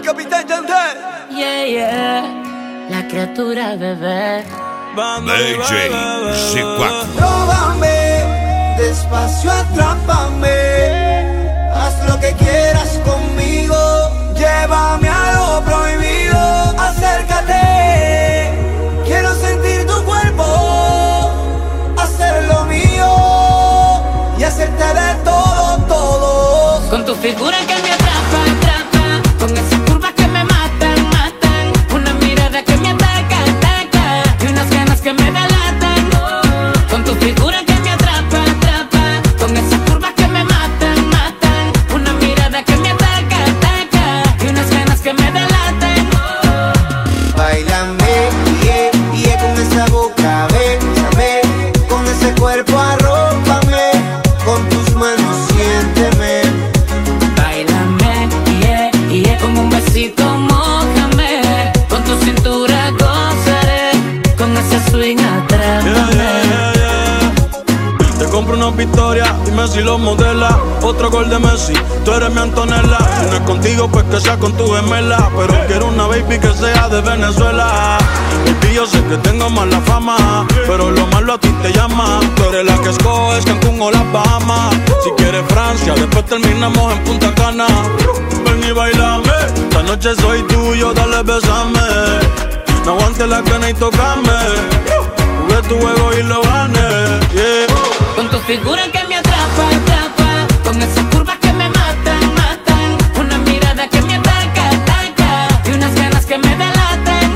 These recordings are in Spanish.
El capitán Yandel. Yeah, yeah. La criatura, bebé. DJ C4. Róbame, despacio atrápame. Haz lo que quieras conmigo. Llévame a lo prohibido. Acércate, quiero sentir tu cuerpo. Hacer lo mío y hacerte de todo, todo. Con tu figura que me atrapa, atrapa. Con esas curvas que me matan, matan. Una mirada que me ataca, ataca. Y unas ganas que me delatan. Con tu figura que me atrapa, atrapa. Con esas curvas que me matan, matan. Una mirada que me ataca, ataca. Y unas ganas que me delatan. Báilame, yeah, yeah, con esa boca, bésame. Con ese cuerpo arrópame. Con tus manos siénteme. Báilame, yeah, yeah. Con un besito mójame. Con tu cintura gozaré. Con ese swing atrápame. Te compro una victoria, dime si lo modela. Otro gol de Messi, tú eres mi Antonella. Si no es contigo, pues que sea con tu gemela. Pero quiero una baby que sea de Venezuela. Baby, yo sé que tengo mala fama, pero lo malo a ti te llama. Tú eres la que escoges Cancún o las Bahamas. Si quieres Francia, después terminamos en Punta Cana. Ven y bailame, esta noche soy tuyo, dale besame. No aguantes la gana y tocame. Jugué tu juego y lo gané, yeah. Con tu figura que me atrapa, atrapa. Con esas curvas que me matan, matan. Una mirada que me ataca, ataca. Y unas ganas que me delatan.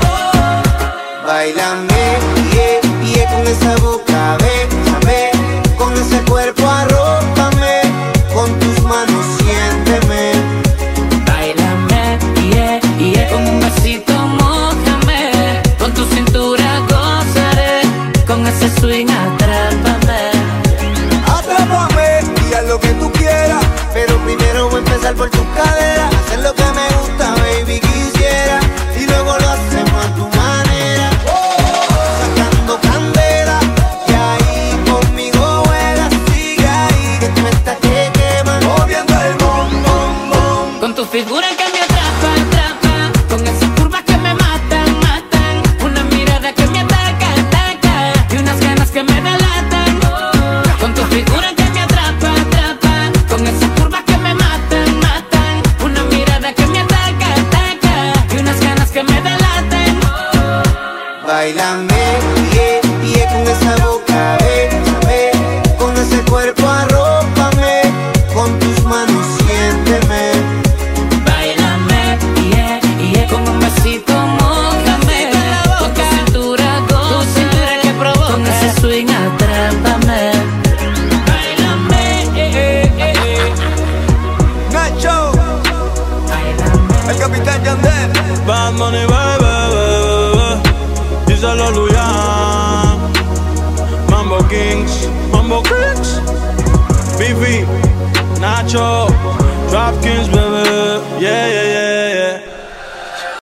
Báilame, yeah, yeah, con esa boca, bésame. Con ese cuerpo arrópame. Con tus manos siénteme. Báilame, yeah, yeah. Con un besito mójame. Con tu cintura gozaré. Con ese swing atrápame. Atrápame y haz lo que tú quieras. Pero primero voy a empezar por tus caderas. Hacer lo que me gusta, baby, quisiera. Y luego lo hacemos a tu manera. Sacando candela. Y ahí conmigo juegas. Sigue ahí, que tú estás que quemas. Moviendo el bom, bom, bom. Con tu figura que me atrapa, atrapa. Con esas curvas que me matan, matan. Una mirada que me ataca, ataca. Y unas ganas que me delatan. Con tu figura que me atrapa, atrapa. Con esas curvas que me matan, matan. Una mirada que me ataca, ataca. Y unas ganas que me delatan. Báilame, yeah, yeah, con esa boca, bésame. Con ese cuerpo arrópame. Con tus manos siénteme. Báilame, yeah, yeah. Con un besito mójame. Con tu cintura goza, que provoca. Con ese swing atrápame. Báilame, Nacho. báilame. El capitán Yandel. Bad Money, baby, díselo Luyan. Mambo Kings, Bibi, Nacho, Drop Kings, baby, yeah, yeah, yeah, yeah.